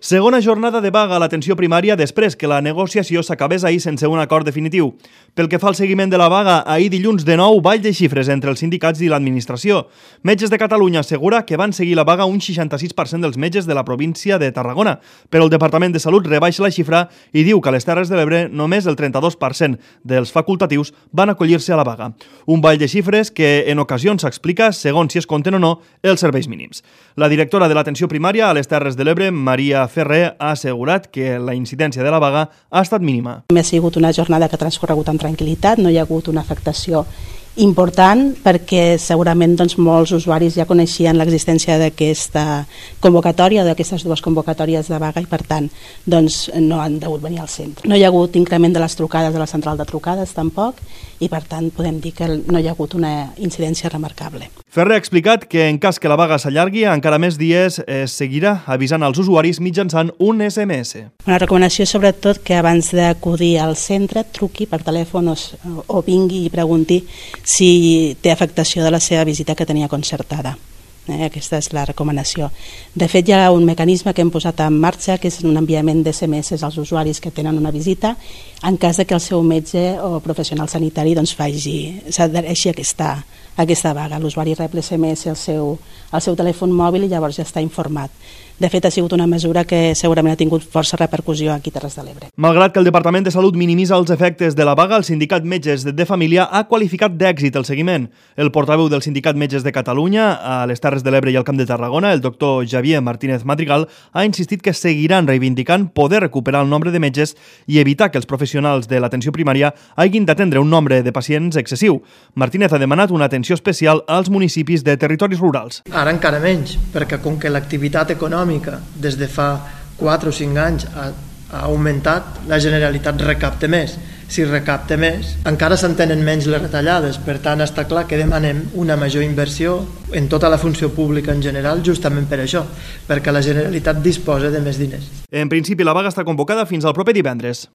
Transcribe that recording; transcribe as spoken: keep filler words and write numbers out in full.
Segona jornada de vaga a l'atenció primària després que la negociació s'acabés ahir sense un acord definitiu. Pel que fa al seguiment de la vaga, ahir dilluns de nou ball de xifres entre els sindicats i l'administració. Metges de Catalunya assegura que van seguir la vaga un seixanta-sis per cent dels metges de la província de Tarragona, però el Departament de Salut rebaixa la xifra i diu que a les Terres de l'Ebre només el trenta-dos per cent dels facultatius van acollir-se a la vaga. Un ball de xifres que en ocasions s'explica segons si es compten o no els serveis mínims. La directora de l'atenció primària a les Terres de l'Ebre, Maria Ferrer, ha assegurat que la incidència de la vaga ha estat mínima. Ha sigut una jornada que ha transcorregut amb tranquil·litat, no hi ha hagut una afectació important perquè segurament doncs, molts usuaris ja coneixien l'existència d'aquesta convocatòria, d'aquestes dues convocatòries de vaga i per tant doncs, no han degut venir al centre. No hi ha hagut increment de les trucades de la central de trucades tampoc i per tant podem dir que no hi ha hagut una incidència remarcable. Ferrer ha explicat que en cas que la vaga s'allargui encara més dies es seguirà avisant als usuaris mitjançant un esse eme esse. La recomanació és sobretot que abans d'acudir al centre truqui per telèfon o, o vingui i pregunti si té afectació de la seva visita que tenia concertada. Eh, aquesta és la recomanació. De fet, hi ha un mecanisme que hem posat en marxa, que és un enviament d'esse eme esse als usuaris que tenen una visita, en cas de que el seu metge o professional sanitari doncs, faci, s'adhereixi a aquesta, a aquesta vaga. L'usuari rep l'esse eme esse al seu, al seu telèfon mòbil i llavors ja està informat. De fet, ha sigut una mesura que segurament ha tingut força repercussió aquí a Terres de l'Ebre. Malgrat que el Departament de Salut minimitza els efectes de la vaga, el sindicat Metges de Família ha qualificat d'èxit el seguiment. El portaveu del sindicat Metges de Catalunya a les Terres de l'Ebre i al Camp de Tarragona, el doctor Javier Martínez Madrigal, ha insistit que seguiran reivindicant poder recuperar el nombre de metges i evitar que els professionals de l'atenció primària hagin d'atendre un nombre de pacients excessiu. Martínez ha demanat una atenció especial als municipis de territoris rurals. Ara encara menys, perquè com que l'activitat econòmica des de fa quatre o cinc anys ha, ha augmentat, la Generalitat recapta més. Si recapta més, encara s'entenen menys les retallades. Per tant, està clar que demanem una major inversió en tota la funció pública en general, justament per això, perquè la Generalitat disposa de més diners. En principi, la vaga està convocada fins al proper divendres.